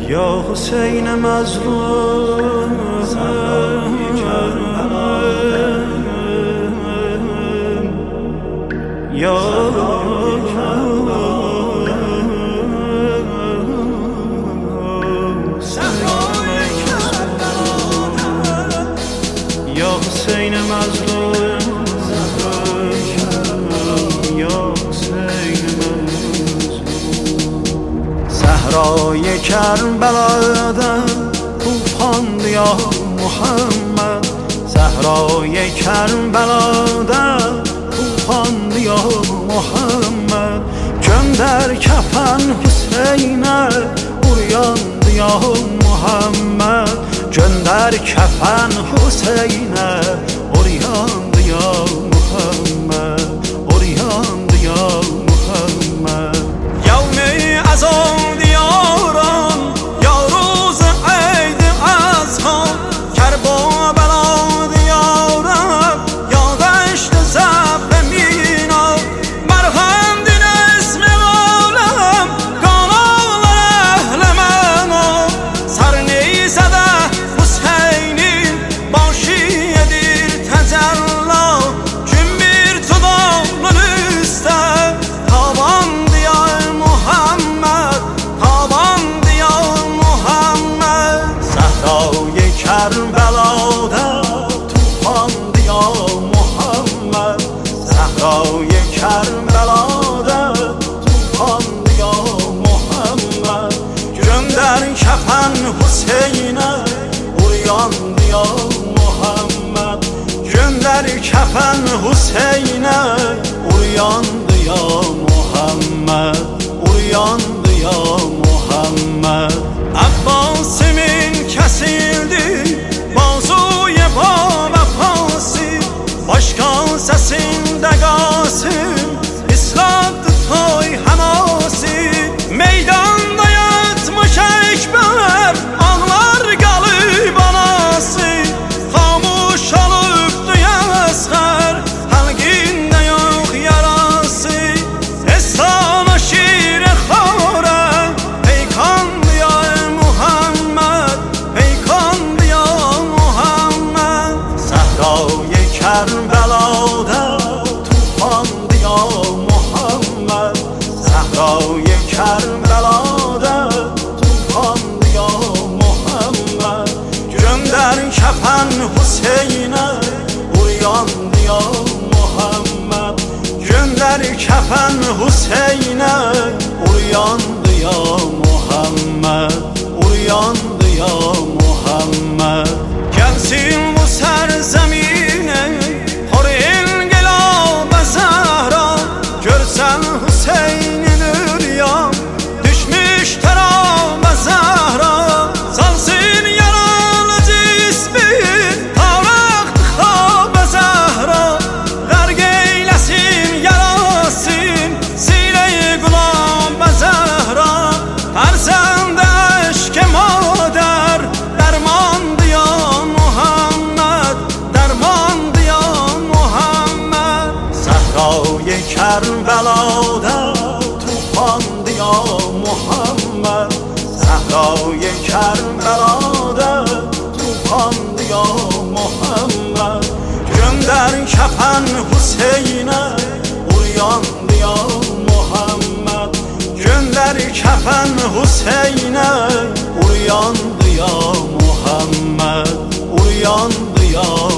یا حسین مظلوم یا حسین مظلوم یا حسین مظلوم صحرای کربلا در طوفان یا محمد صحرای کربلا در طوفان یا محمد جان در کفن حسین عریان یا محمد جان در کفن حسین عریان یا محمد عریان یا محمد یوم عزا دیاران یا روز عید اضحی کربلا دیاران یا دشت زب مینا مرهم دین اسم عالم کانال اهل منا سر نیزده حسینی باشی دیر تجلا جنبیر تو دانسته تابان دیا محمد تابان دیا محمد صحرای کربلا در طوفان دیا محمد صحرای کربلا در طوفان دیا محمد جرم در کفن حسین عریان دیا محمد جرم در کفن حسین عریان دیا محمد عریان دیا محمد عباس من کسیلدی بازوی با وفاسی باشکان سسین دگاسیم اسلات توی حماسی میدان dayat مشک بر ağlar qalıb anası xamuş olub duyasqar halqində yox yarası estana şir xora peykan diya Muhammed peykan diya Muhammed sahroy کربلا طوفان دیا محمد صحرای کربلا طوفان دیا محمد جرم در کفن حسین عریان دیا محمد جرم در کفن حسین عریان دیا محمد عریان دیا محمد gelsin bu serzemine hor engelab zahra görsen Hüseyin'in üryan düşmüş terab zahra salsın yaralı cismin tavrak tıxab zahra gərq eylesin yarasin sile-i gulab zahra ferzənd eşk mader derman diya Muhammed derman diya Muhammed صحرای کربلا طوفان دیا محمد صحرای کربلا طوفان دیا محمد جرم در کفن حسین عریان دیا محمد جرم در کفن حسین عریان دیا محمد عریان دیا